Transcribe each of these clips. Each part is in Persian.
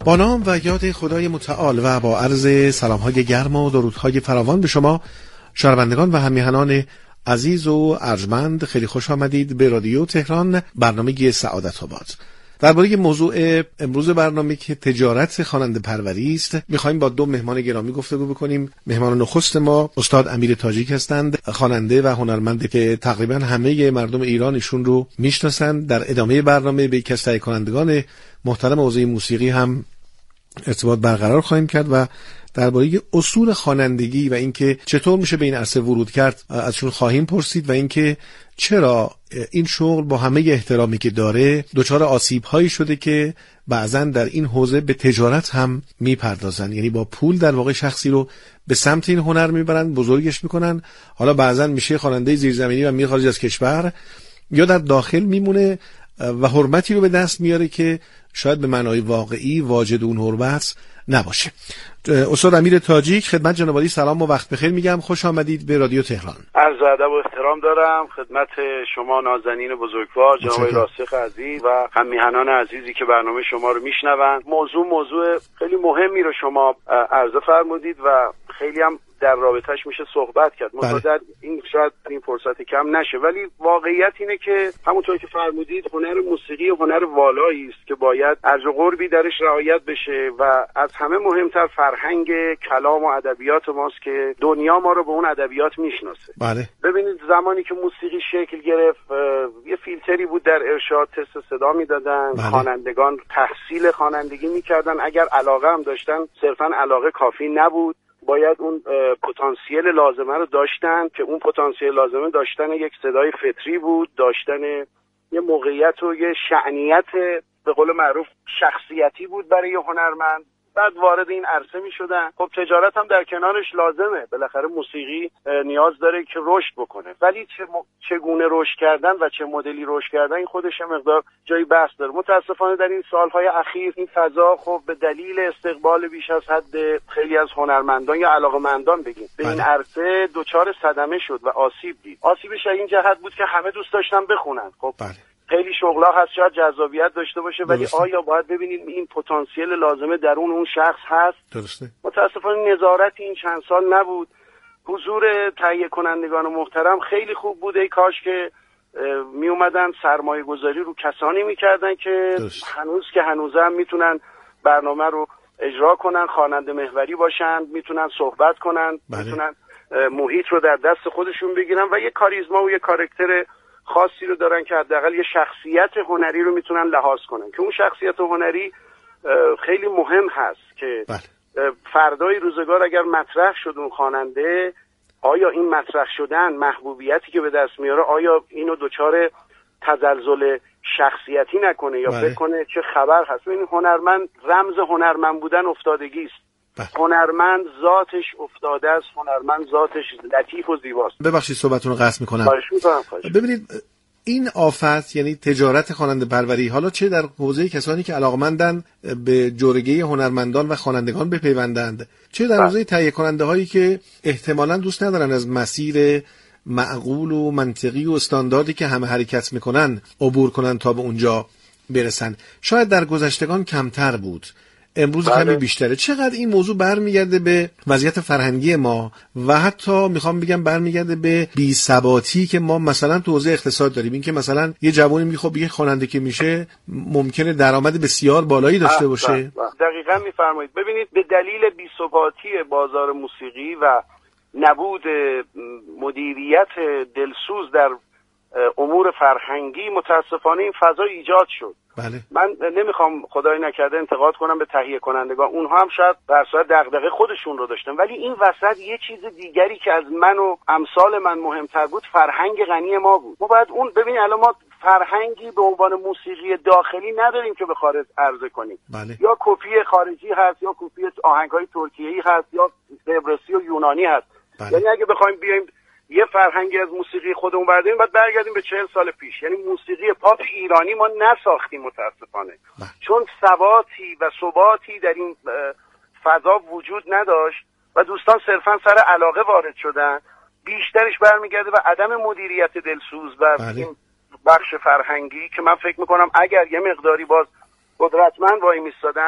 با نام و یاد خدای متعال و با عرض سلام‌های گرم و درودهای فراوان به شما شنوندگان و هم‌میهنان عزیز و ارجمند، خیلی خوش آمدید به رادیو تهران، برنامه سعادت آباد. درباره موضوع امروز برنامه که تجارت خواننده پروری است، می‌خوایم با دو مهمان گرامی گفتگو بکنیم. مهمان نخست ما استاد امیر تاجیک هستند، خواننده و هنرمندی که تقریبا همه مردم ایران ایشون رو میشناسند. در ادامه برنامه به یکی از تهیه کنندگان محترم حوزه موسیقی هم ارتباط برقرار خواهیم کرد و درباره اصول خوانندگی و اینکه چطور میشه به این عرصه ورود کرد ازشون خواهیم پرسید و اینکه چرا این شغل با همه احترامی که داره دچار آسیب‌هایی شده که بعضن در این حوزه به تجارت هم میپردازن، یعنی با پول در واقع شخصی رو به سمت این هنر میبرن، بزرگش میکنن، حالا بعضن میشه خواننده زیرزمینی و میره خارج از کشور یا در داخل میمونه و حرمتی رو به دست میاره که شاید به معنای واقعی واجد اون حرمت نباشه. استاد امیر تاجیک، خدمت جناب عالی سلام و وقت بخیر میگم، خوش آمدید به رادیو تهران. عرض ادب و احترام دارم خدمت شما نازنین بزرگوار، جناب راسخ عزیز و هم میهنان عزیزی که برنامه شما رو میشنوند. موضوع خیلی مهمی رو شما عرضه فرمودید و خیلی هم در رابطهش میشه صحبت کرد. مصادر این شاید این فرصت کم نشه، ولی واقعیت اینه که همونطور که فرمودید هنر موسیقی هنر والایی است که باید ارج و قربی درش رعایت بشه و از همه مهمتر فرهنگ کلام و ادبیات ماست که دنیا ما رو به اون ادبیات میشناسه. بله. ببینید زمانی که موسیقی شکل گرفت یه فیلتری بود در ارشاد، تست صدا میدادن، خوانندگان تحصیل خوانندگی میکردن، اگر علاقه هم داشتن صرفا علاقه کافی نبود، باید اون پتانسیل لازمه رو داشتن که اون پتانسیل لازمه داشتن یک صدای فطری بود، داشتن یه موقعیت و یه شأنیت به قول معروف شخصیتی بود برای هنرمند. بعد وارد این عرصه می شدن. خب تجارت هم در کنارش لازمه، بالاخره موسیقی نیاز داره که رشد بکنه، ولی چگونه رشد کردن و چه مدلی رشد کردن این خودش مقدار جای بحث داره. متاسفانه در این سالهای اخیر این فضا خب به دلیل استقبال بیش از حد خیلی از هنرمندان یا علاقه‌مندان بگیم به این عرصه دچار صدمه شد و آسیب دید. آسیبش این جهت بود که همه دوست داشتن بخونن. خب خیلی شغلا هست شاید جذابیت داشته باشه، ولی آیا باید ببینیم این پتانسیل لازمه درون اون شخص هست؟ درسته. متاسفانه نظارت این چند سال نبود. حضور تهیه کنندگان محترم خیلی خوب بود، ای کاش که می اومدن سرمایه گذاری رو کسانی میکردن که هنوز هم میتونن برنامه رو اجرا کنن، خواننده محوری باشن، میتونن صحبت کنن، میتونن محیط رو در دست خودشون بگیرن و یه کاریزما و یه کاراکتر خاصی رو دارن که حداقل یه شخصیت هنری رو میتونن لحاظ کنن که اون شخصیت هنری خیلی مهم هست که فردای روزگار اگر مطرح شد اون خواننده، آیا این مطرح شدن محبوبیتی که به دست میاره آیا اینو دچار تزلزل شخصیتی نکنه یا فکر کنه چه خبر هست. این هنرمند رمز هنرمند بودن افتادگی است. هنرمند ذاتش افتاده است، هنرمند ذاتش لطیف و زیباست. ببخشید صحبتتون رو قطع میکنم. ببینید این آفت یعنی تجارت خواننده پروری، حالا چه در حوزه کسانی که علاقمندن به جورگه هنرمندان و خوانندگان بپیوندند، چه در حوزه تهیه کننده هایی که احتمالاً دوست ندارن از مسیر معقول و منطقی و استانداردی که همه حرکت میکنن عبور کنن تا به اونجا برسن. شاید در گذشتگان کمتر بود، امروز کمی بیشتره. چقدر این موضوع برمیگرده به وضعیت فرهنگی ما و حتی میخوام بگم برمیگرده به بی‌ثباتی که ما مثلا تو حوزه اقتصاد داریم. این که مثلا یه جوانی میخواد یه خواننده که میشه ممکنه درآمد بسیار بالایی داشته باشه. دقیقاً میفرمایید. ببینید به دلیل بی‌ثباتی بازار موسیقی و نبود مدیریت دلسوز در امور فرهنگی متاسفانه این فضا ایجاد شد. من نمیخوام خدای نکرده انتقاد کنم به تهیه کنندگان، اونها هم شاید در صورت دغدغه خودشون رو داشتن، ولی این وسط یه چیز دیگری که از من و امثال من مهمتر بود فرهنگ غنی ما بود. ما باید اون ببین الان ما فرهنگی به عنوان موسیقی داخلی نداریم که به خارج عرضه کنیم. یا کپی خارجی هست یا کپی آهنگ‌های ترکیه‌ای هست یا قبرسی و یونانی هست. یعنی اگه بخوایم بیایم یه فرهنگی از موسیقی خودمون برداریم باید برگردیم به 40 سال پیش. یعنی موسیقی پاپ ایرانی ما نساختیم متاسفانه، چون ثباتی و ثباتی در این فضا وجود نداشت و دوستان صرفا سر علاقه وارد شدن. بیشترش برمیگرده به عدم مدیریت دلسوز و این بخش فرهنگی که من فکر میکنم اگر یه مقداری باز قدرتمند وای میستادن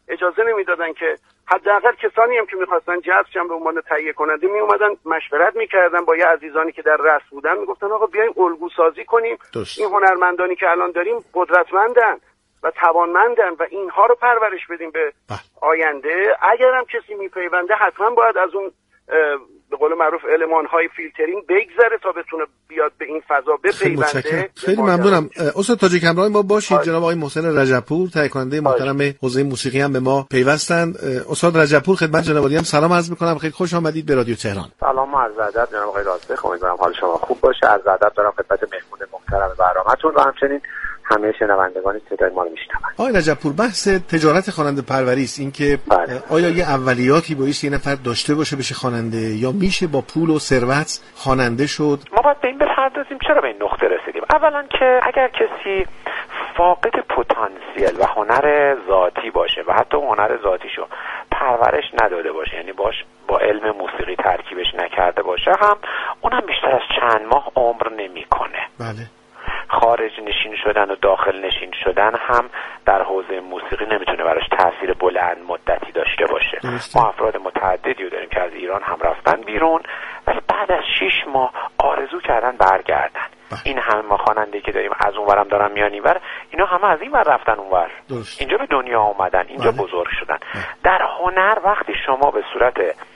اجازه نمیدادن که حداقل کسانی هم که میخواستن جذب شن به عنوان تهیه کننده می اومدن مشورت میکردن با یه عزیزانی که در رأس بودن، میگفتن آقا بیایم الگو سازی کنیم. این هنرمندانی که الان داریم قدرتمندن و توانمندن و اینها رو پرورش بدیم به آینده. اگر هم کسی میپیونده حتما باید از اون به قول معروف المان‌های فیلترینگ بگذره تا بتونه بیاد به این فضا بپیونده. خیلی ممنونم. استاد تاجیک همراه ما باشید. جناب آقای محسن رجب‌پور تهیه کننده محترم حوزه موسیقی هم به ما پیوستند. استاد رجب‌پور خدمت جناب عالی هم سلام عرض می‌کنم. خیلی خوش آمدید به رادیو تهران. سلام و عرض ادب جناب آقای رازبخ، امیدوارم حال شما خوب باشه. عرض ادب دارم خدمت مهمون محترم برنامه‌تون و همچنین همه شنوندگان صدای ما رو میشنون. آقای رجب‌پور، بحث تجارت خواننده پروری است. این که آیا یه اولیاتی بایستی یه نفر داشته باشه بشه خواننده، یا میشه با پول و ثروت خواننده شد؟ ما باید به این بپردازیم چرا به این نقطه رسیدیم. اولا که اگر کسی فاقد پتانسیل و هنر ذاتی باشه و حتی هنر ذاتیشو پرورش نداده باشه، یعنی با علم موسیقی ترکیبش نکرده باشه، هم اونم بیشتر از چند ماه عمر نمیکنه. بله. خارج نشین شدن و داخل نشین شدن هم در حوزه موسیقی نمیتونه براش تاثیر بلند مدتی داشته باشه. ما افراد متعددی رو داریم که از ایران هم رفتن بیرون ولی بعد از 6 ماه آرزو کردن برگردن. این همه ما خواننده که داریم از اونورم دارن میان اینور، اینا همه از اینور رفتن اونور، اینجا به دنیا اومدن، اینجا بزرگ شدن. در هنر وقتی شما به صورت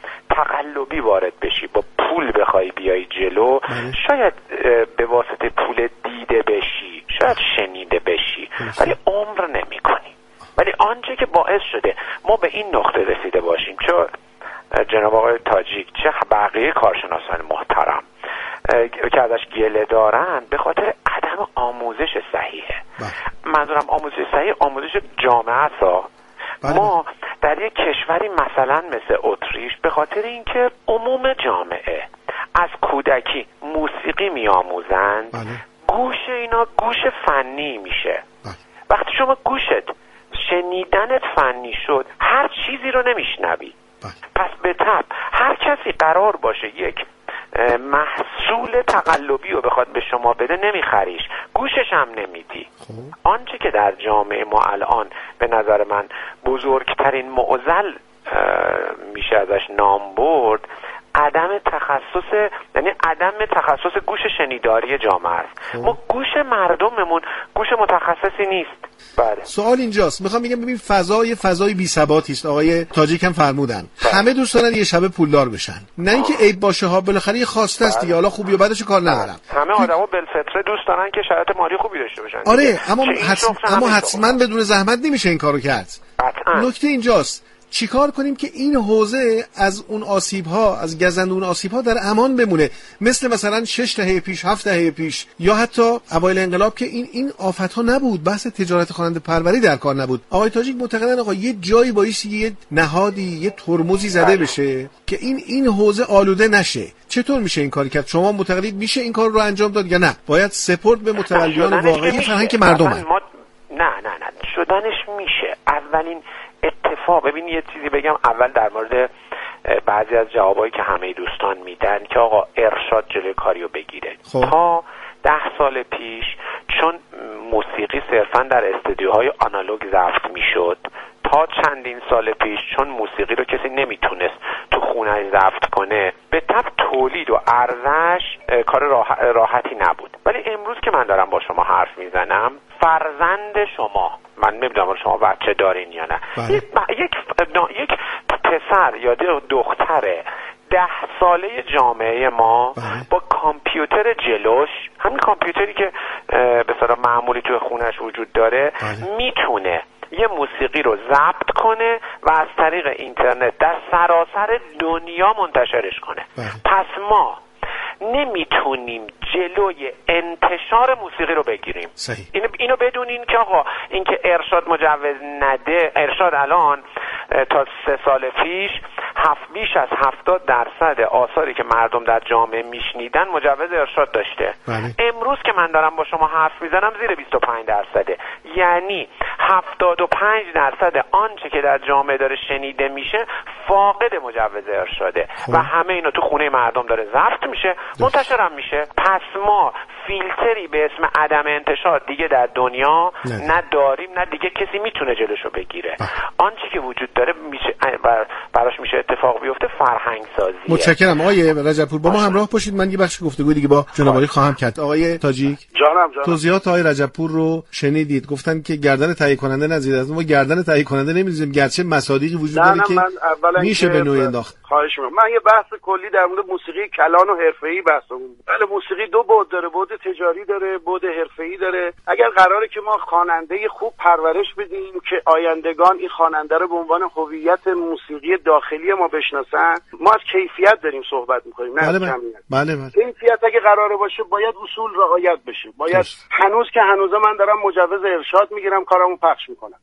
تقلبی وارد بشی، با پول بخوای بیای جلو، شاید به واسطه پول دیده بشی، شاید شنیده بشی، ولی عمر نمی کنی. ولی آنچه که باعث شده ما به این نقطه رسیده باشیم، چه جناب آقای تاجیک چه بقیه کارشناسان محترم که ازش گله دارن، به خاطر عدم آموزش صحیحه. منظورم آموزش صحیح، آموزش جامعه است. ما در یک کشوری مثلا مثل اتریش به خاطر اینکه عموم جامعه از کودکی موسیقی میآموزند، گوش اینا گوش فنی میشه. وقتی شما گوشت شنیدنت فنی شد، هر چیزی رو نمیشنوی. پس به تبع هر کسی قرار باشه یک محصول تقلبی رو بخواد به شما بده، نمیخریش، گوشش هم نمیدی. آنچه که در جامعه ما الان به نظر من بزرگترین معضل میشه ازش نام برد، عدم تخصص، یعنی عدم تخصص گوش شنیداری جامعه است. ما گوش مردممون گوش متخصصی نیست. بله. سوال اینجاست، میخوام بگم ببین فضای بی ثباتی است. آقای تاجیک هم فرمودن همه دوست دارن یه شب پولدار بشن، نه اینکه عیب باشه ها، بالاخره یه خواسته است دیگه، حالا خوبی و بدش کار ندارم. همه آدما بالفطره دوست دارن که شرایط مالی خوبی داشته باشن. آره، اما حتما بدون زحمت نمیشه این کارو کرد. نکته اینجاست چیکار کنیم که این حوزه از اون آسیب‌ها، از گزند اون آسیب‌ها در امان بمونه، مثلا 6 دهه پیش، 7 دهه پیش، یا حتی اوایل انقلاب که این آفت‌ها نبود، بحث تجارت خواننده پروری در کار نبود. آقای تاجیک معتقدن آقا یه جایی بایستی یه نهادی، یه ترمزی زده بشه که این حوزه آلوده نشه. چطور میشه این کار کرد؟ شما معتقدید میشه این کار رو انجام داد یا نه باید سپورت به متولیان واقعی فرهنگ مردمه؟ نه شدنش میشه. اولین اتفاق، ببین یه چیزی بگم اول در مورد بعضی از جوابایی که همه دوستان میدن که آقا ارشاد جلوی کاریو بگیره. تا 10 سال پیش چون موسیقی صرفا در استودیوهای آنالوگ ضبط میشد، تا چندین سال پیش چون موسیقی رو کسی نمیتونست تو خونه ضبط کنه، به تبع تولید و عرضش کار راحتی نبود. ولی امروز که من دارم با شما حرف میزنم، فرزند شما، من نمیدونم شما بچه دارین یا نه، یک پسر یا دختر 10 ساله جامعه ما با کامپیوتر جلوش، همین کامپیوتری که به صورت معمولی توی خونش وجود داره، میتونه یه موسیقی رو ضبط کنه و از طریق اینترنت در سراسر دنیا منتشرش کنه. پس ما نمیتونیم جلوی انتشار موسیقی رو بگیریم. اینو بدونین که آقا اینکه ارشاد مجوز نده، ارشاد الان تا 3 سال پیش بیش از 70% آثاری که مردم در جامعه میشنیدن مجوز ارشاد داشته. امروز که من دارم با شما حرف میزنم زیر 25%. یعنی 75% آنچه که در جامعه داره شنیده میشه فاقد مجوز ارشاده و همه اینا تو خونه مردم داره ضبط میشه، منتشرم میشه. پس ما فیلتری به اسم عدم انتشار دیگه در دنیا نه داریم نه دیگه کسی میتونه جلوشو بگیره. آنچه که وجود داره میشه براش میشه اتفاق بیفته فرهنگ سازیه. متشکرم آقای رجبپور. با ما همراه باشید، من یه بخش گفتگو دیگه با جناب عالی خواهم کرد. آقای تاجیک جانم. توضیحات آقای رجبپور رو شنیدید، گفتن که گردن تهیه کننده نزدید. از ما گردن تهیه کننده نمی‌ذاریم، گرچه مصادیقی وجود داره که میشه به نوعی انداخت. خواهش می‌کنم. من یه بحث کلی در مورد موسیقی کلان و حرفه‌ای بحثم. بله، موسیقی دو بعد داره، بعد تجاری داره، بعد حرفه‌ای داره. اگر قراره که ما خواننده خوب پرورش بدیم که آیندگان این خواننده رو به عنوان هویت موسیقی داخلی ما بشناسن، ما از کیفیت داریم صحبت می‌کنیم، نه از کمیت. بله. کیفیت اگه قراره باشه باید اصول رعایت بشه. باید هنوز که هنوزه من دارم مجوز ارشاد میگیرم، کارامو پخش میکنم.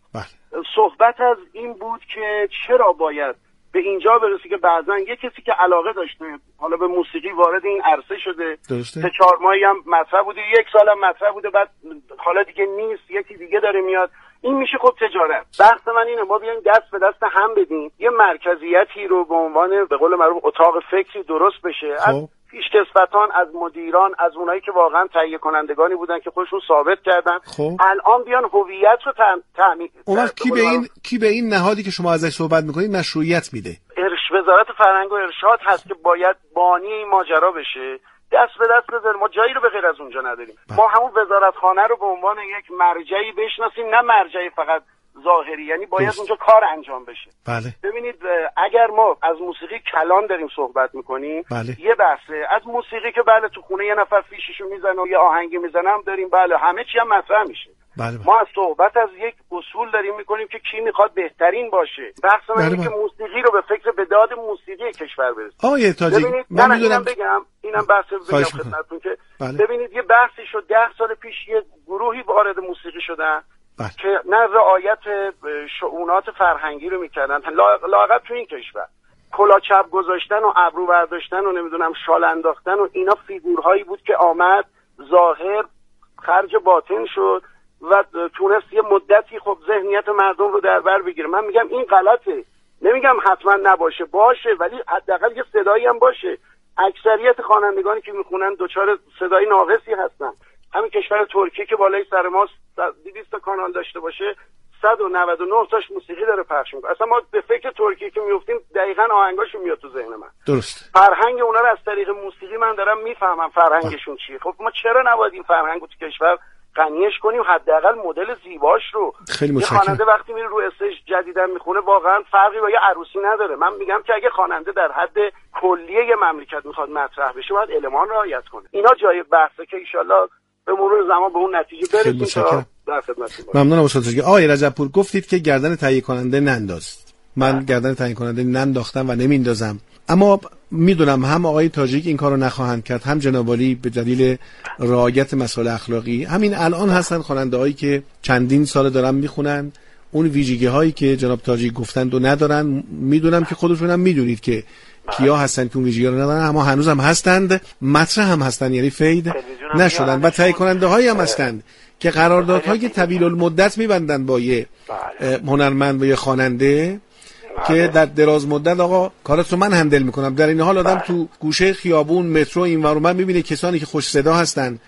صحبت از این بود که چرا باید به اینجا برسی که بعضن یه کسی که علاقه داشته حالا به موسیقی وارد این عرصه شده، 3-4 ماهی هم مطرح بوده، 1 سال هم مطرح بوده، بعد حالا دیگه نیست، یکی دیگه داره میاد، این میشه خب تجارت. بحث من اینه ما بیایم دست به دست هم بدیم، یه مرکزیتی رو به عنوان به قول معروف اتاق فکری درست بشه. از پیشکسوتان، از مدیران، از اونایی که واقعا تهیه کنندگانی بودن که خودشون ثابت کردن، الان بیان هویت رو تامین. اون وقت کی به این نهادی که شما ازش صحبت میکنید مشروعیت میده؟ وزارت فرهنگ و ارشاد هست که باید بانی این ماجرا بشه. دست به دست بذاریم، ما جایی رو به غیر از اونجا نداریم. ما همون وزارتخانه رو به عنوان یک مرجعی بشناسیم، نه مرجعی فقط ظاهری، یعنی باید اونجا کار انجام بشه. ببینید اگر ما از موسیقی کلان داریم صحبت میکنیم، یه بحثه. از موسیقی که بله تو خونه یه نفر فیششو میزنه و یه آهنگی میزنه هم داریم، بله همه چی هم مطرح میشه. ما از صحبت از یک اصول داریم میکنیم که کی میخواد بهترین باشه. بحث من اینه که موسیقی رو به فکر بداد موسیقی کشور برسه. آقای تاجیک من میدونم بگم اینم بحث بگم خدمتتون که ببینید یه بحثی شد 10 سال پیش، یه گروهی وارد موسیقی شدن که نه رعایت شؤونات فرهنگی رو میکردن، لااقل تو این کشور کلا چپ گذاشتن و ابرو برداشتن و نمیدونم شال انداختن و اینا فیگورهایی بود که آمد ظاهر خرج باطن شد و تونست یه مدتی خب ذهنیت مردم رو در بر بگیره. من میگم این غلطه، نمیگم حتما نباشه، باشه، ولی حداقل یه صدایی هم باشه. اکثریت خوانندگانی که میخونن دوچار صدای ناقصی هستن. همین کشور ترکیه که بالای سر ما 200 کانال داشته باشه، 199 تاش موسیقی داره پخش میکنه. اصلا ما به فکر ترکیه که میافتیم دقیقاً آهنگاشون میاد تو ذهن من. درست. فرهنگ اونا رو از طریق موسیقی من دارم میفهمم فرهنگشون چیه. خب ما چرا نباید این فرهنگو تو کشور غنیش کنیم، حداقل مدل زیباش رو. خیلی متشکرم. یه خواننده وقتی میره رو استیج جدیدن میخونه واقعا فرقی با یه عروسی نداره. من میگم که اگه خواننده در حد کلیه یه مملکت میخواد مطرح بشه باید المان رعایت کنه. اینا جای بحثه که ان شاءالله به مرور زمان به اون نتیجه برسیم. تا در خدمتتون باشم. ممنونم استاد تاجیک. آقای رجبپور گفتید که گردن تهیه کننده ننداز. من گردن تهیه کننده ننداختم و نمیندازم، اما میدونم هم آقای تاجیک این کارو نخواهند کرد، هم جناب عالی به دلیل رعایت مسائل اخلاقی. همین الان هستن خواننده‌هایی که چندین سال دارن میخونن، اون ویژگی‌هایی که جناب تاجیک گفتند و ندارن. میدونم که خودشون هم میدونید که کیا هستن که اون ویژگی‌ها رو ندارن، اما هنوزم هستند، مطرح هم هستن، یعنی فید نشدن. و تهیه کننده‌هایی هم هستند که قراردادهای طویل المدت می‌بندن با یه هنرمند و یه خواننده که در دراز مدت آقا کارات رو من هندل میکنم. در این حال آدم تو گوشه خیابون، مترو، این ور اون میبینه کسانی که خوش صدا هستن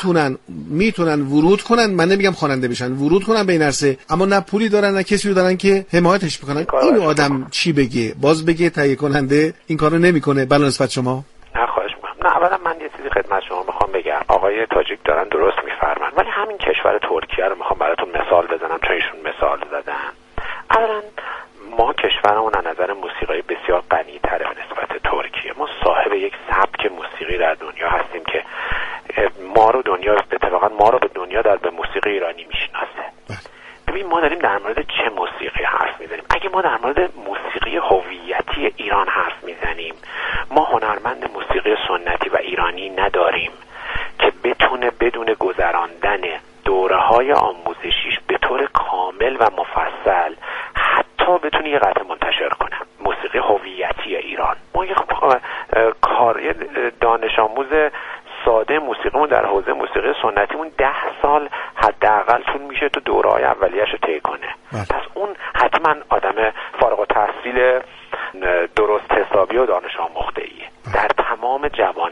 میتونن ورود کنن، من نمیگم خواننده بشن، ورود کنن به این عرصه، اما نه پولی دارن نه کسی رو دارن که حمایتش بکنن. این آدم چی بگه؟ باز بگه تهیه کننده این کارو نمیکنه؟ بلا نسبت شما نه خواهش میکنم. نه اولا من یه چیزی خدمت شما میخوام بگم. آقای تاجیک دارن درست میفرمایند، ولی همین کشور ترکیه رو میخوام براتون مثال بزنم چون ایشون مثال زدن. اولا ما کشورمون از نظر موسیقی بسیار غنی‌تره به نسبت ترکیه. ما صاحب یک سبک موسیقی در دنیا هستیم که ما رو به دنیا در به موسیقی ایرانی میشناسه. ببین ما داریم در مورد چه موسیقی حرف میزنیم. اگه ما در مورد موسیقی هویتی ایران حرف میزنیم، ما هنرمند موسیقی سنتی و ایرانی نداریم که بتونه بدون گذراندن دوره‌های آموزشیش به طور کامل و مفصل حتی بتونه یه قطعه منتشر کنه. موسیقی هویتی سال حداقل طول میشه تو دوره‌های اولیه‌اش رو طی کنه. پس اون حتما آدم فارغ التحصیل درست حسابی و دانش آموخته‌ایه در تمام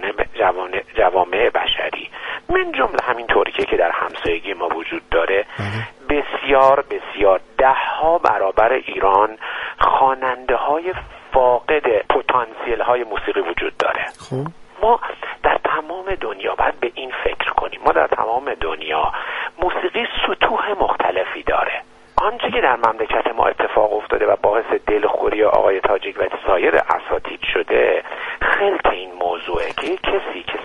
جوامع بشری، من جمله همینطوری که در همسایگی ما وجود داره. بسیار بسیار 10 برابر ایران خواننده های فاقد پتانسیل های موسیقی وجود داره. ما در تمام دنیا باید به این فکر کنیم، ما در تمام دنیا موسیقی سطوح مختلفی داره. آنچه که در مملکت ما اتفاق افتاده و باعث دلخوری آقای تاجیک و سایر اساتید شده خلط این موضوعه که یک کسی که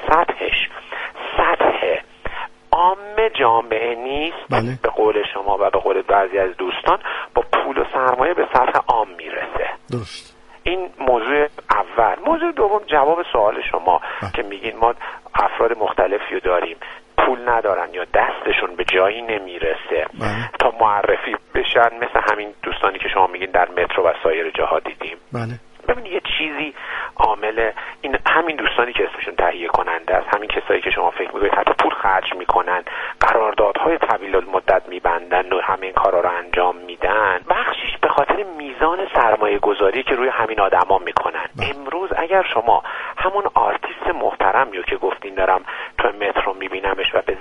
سطح عام جامعه نیست، به قول شما و به قول بعضی از دوستان با پول و سرمایه به سطح عام میرسه. درست. این موضوع اول. موضوع دوم، جواب سوال شما که میگین ما افراد مختلفی رو داریم پول ندارن یا دستشون به جایی نمیرسه تا معرفی بشن، مثل همین دوستانی که شما میگین در مترو و سایر جاها دیدیم. ببینید یه چیزی عامل این همین دوستانی که اسمشون تهیه کننده است، همین کسایی که شما فکر میکنید حتی پول خرج میکنن، قراردادهای طویل المدت میبندن و همین کارا رو انجام میدن، بخشش به خاطر میزان سرمایه گذاری که روی همین آدما میکنن. امروز اگر شما همون آرتیست محترمی رو که گفتین دارم تو مترو میبینمش و به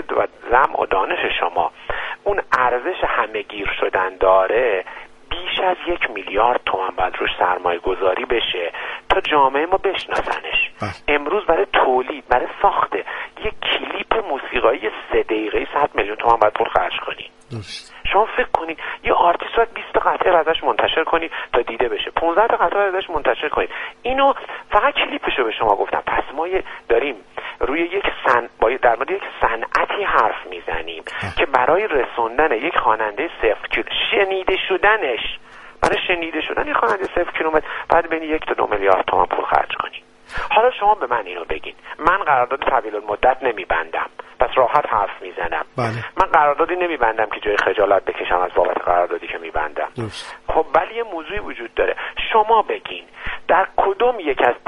زم و دانش شما اون ارزش همه‌گیر شدن داره، بیش از 1 میلیارد تومان باید روش سرمایه گذاری بشه تا جامعه ما بشناسنش. امروز برای تولید، برای ساخت یک کلیپ موسیقایی 3 دقیقه‌ای 100 میلیون تومان باید پول خرج کنی. شما فکر کنید یه آرتیست باید 20 تا قطعه ازش منتشر کنی تا دیده بشه، 15 تا قطعه ازش منتشر کنید. اینو فقط کلیپشو به شما گفتم. پس ما داریم روی در مورد یک صنعتی حرف میزنیم که برای رسوندن یک خواننده 0 شنیده شدنش، برای شنیده شدن یک خواننده 0 کیلومتر باید بین 1 تا 2 میلیارد تومان پول خرج کنی. حالا شما به من اینو بگین، من قرارداد طویل المدت نمیبندم، پس راحت حرف میزنم. من قراردادی نمیبندم که جای خجالت بکشم از بابت قراردادی که میبندم. خب ولی یه موضوعی وجود داره. شما بگین در کدوم یک از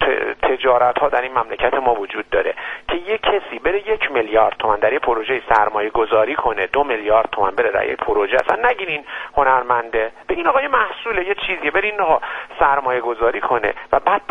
تجارت ها در این مملکت ما وجود داره که یک کسی بره 1 میلیارد تومان در یه پروژه سرمایه گذاری کنه، 2 میلیارد تومان بره در یه پروژه، اصلا نگین هنرمنده، بگین آقا یه محصول یه چیزیه، برین آقا سرمایه گذاری کنه و بعد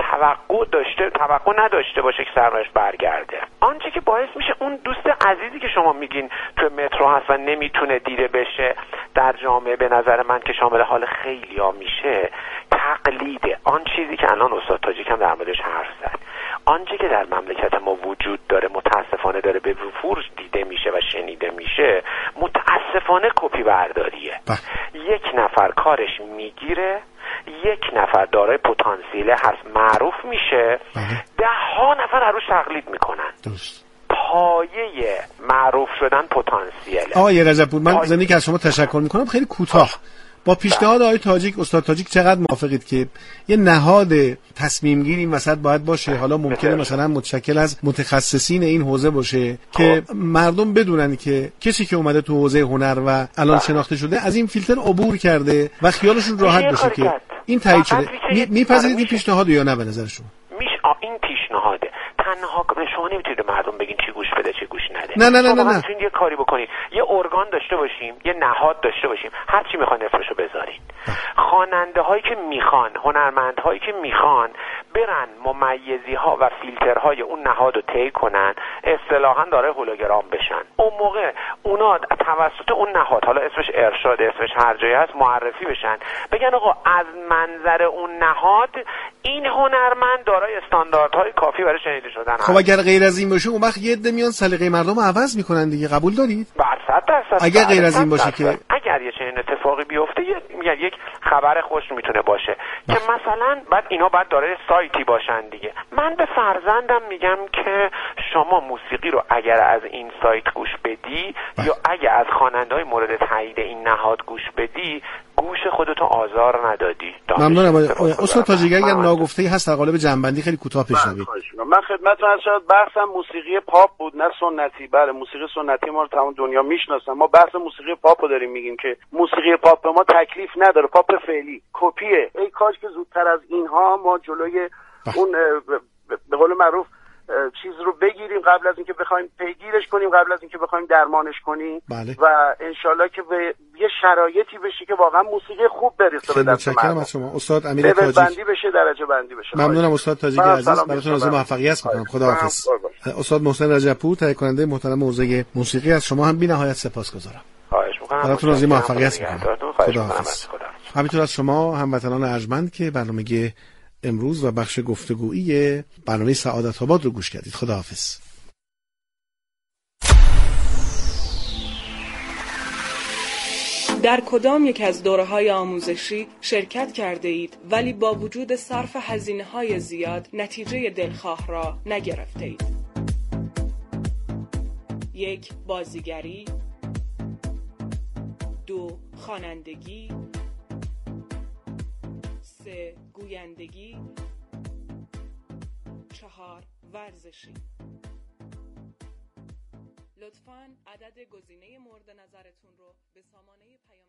توقع نداشته باشه که سرمایه‌اش برگرده. آنچه که باعث میشه اون دوست عزیزی که شما میگین تو مترو هست و نمیتونه دیده بشه در جامعه، به نظر من که شامل حال خیلیا میشه، تقلیده. آن چیزی که الان استاد تاجیک هم در موردش حرف زد، آنچه که در مملکت ما وجود داره متاسفانه داره به وفور دیده میشه و شنیده میشه، متاسفانه کپی برداریه. یک نفر کارش میگیره، یک نفر دارای پتانسیل هست معروف میشه، 10 نفر هر روش تقلید میکنن. پایه معروف شدن پتانسیله. آقای رجب‌پور، من زمینی که از شما تشکر میکنم. خیلی کوتاه با پیشنهاد آقای تاجیک، استاد تاجیک چقدر موافقید که یه نهاد تصمیم گیری این وسط باید باشه؟ حالا ممکنه مثلا متشکل از متخصصین این حوزه باشه که مردم بدونن که کسی که اومده تو حوزه هنر و الان شناخته شده از این فیلتر عبور کرده و خیالشون راحت بشه که این تایید شده. میپذیرید این پیشنهاد یا نه به نظر شما؟ این پیشنهاده تنها شما نمیتونید مردم بگین چی گوش بده چی گوش نده. نه. میتونید یه کاری بکنید، یه ارگان داشته باشیم، یه نهاد داشته باشیم، هر چی میخوان اسمشو بذارین. خواننده هایی که میخوان، هنرمند هایی که میخوان برن ممیزی ها و فیلترهای اون نهاد رو طی کنن، اصطلاحاً داره هولوگرام بشن. اون موقع اونا توسط اون نهاد، حالا اسمش ارشاد، اسمش هر جایی هست، معرفی بشن، بگن آقا از منظر اون نهاد این هنرمند دارای استانداردهای کافی برای شنیده شدن هست. خب اگر غیر از این باشه اون وقت یه عده میان سلیقه مردم رو عوض میکنن دیگه. قبول دارید؟ 100%. اگر غیر از این باشه که اگر یه چنین اتفاقی بیفته یک خبر خوش میتونه باشه که مثلا بعد اینا بعد داره سایتی باشن دیگه. من به فرزندم میگم که شما موسیقی رو اگر از این سایت گوش بدی یا اگر از خواننده‌های مورد تایید این نهاد گوش بدی، گوش خودتو آزار ندادی. ممنونم. استاد تاجیک اگر ناگفته‌ای هست در قالب جنبندی خیلی کوتاه پیشنهاد. من خدمتتون عرض شد بحثم موسیقی پاپ بود نه سنتی. بله موسیقی سنتی ما رو تمام دنیا میشناسن. ما بحث موسیقی پاپ رو داریم میگیم که موسیقی پاپ ما تکلیف نداره، پاپ فعلی کپیه. ای کاش که زودتر از اینها ما جلوی اون به قول معروف چیز رو بگیریم قبل از اینکه بخوایم پیگیرش کنیم، قبل از اینکه بخوایم درمانش کنیم. بله. و انشالله که به یه شرایطی بشه که واقعا موسیقی خوب برسه به دست مردم. متشکرم از شما استاد امیر تاجیک. بندی بشه، درجه بندی بشه. ممنونم استاد تاجیک عزیز، براتون آرزوی موفقیت می‌کنم. خداحافظ. استاد محسن رجب‌پور تهیه کننده محترم حوزه موسیقی، از شما هم بی‌نهایت سپاسگزارم. خواهش می‌کنم. براتون آرزوی موفقیت می‌کنم. خداحافظ. همینطور از شما هموطنان ارجمند که برنامه امروز و بخش گفتگویی برنامه سعادت آباد رو گوش کردید. خداحافظ. در کدام یک از دوره‌های آموزشی شرکت کرده اید ولی با وجود صرف هزینه‌های زیاد نتیجه دلخواه را نگرفته اید؟ 1. بازیگری 2. خوانندگی 3. گویندگی 4. ورزشی. لطفاً عدد گزینه مورد نظرتون رو به سامانه پیام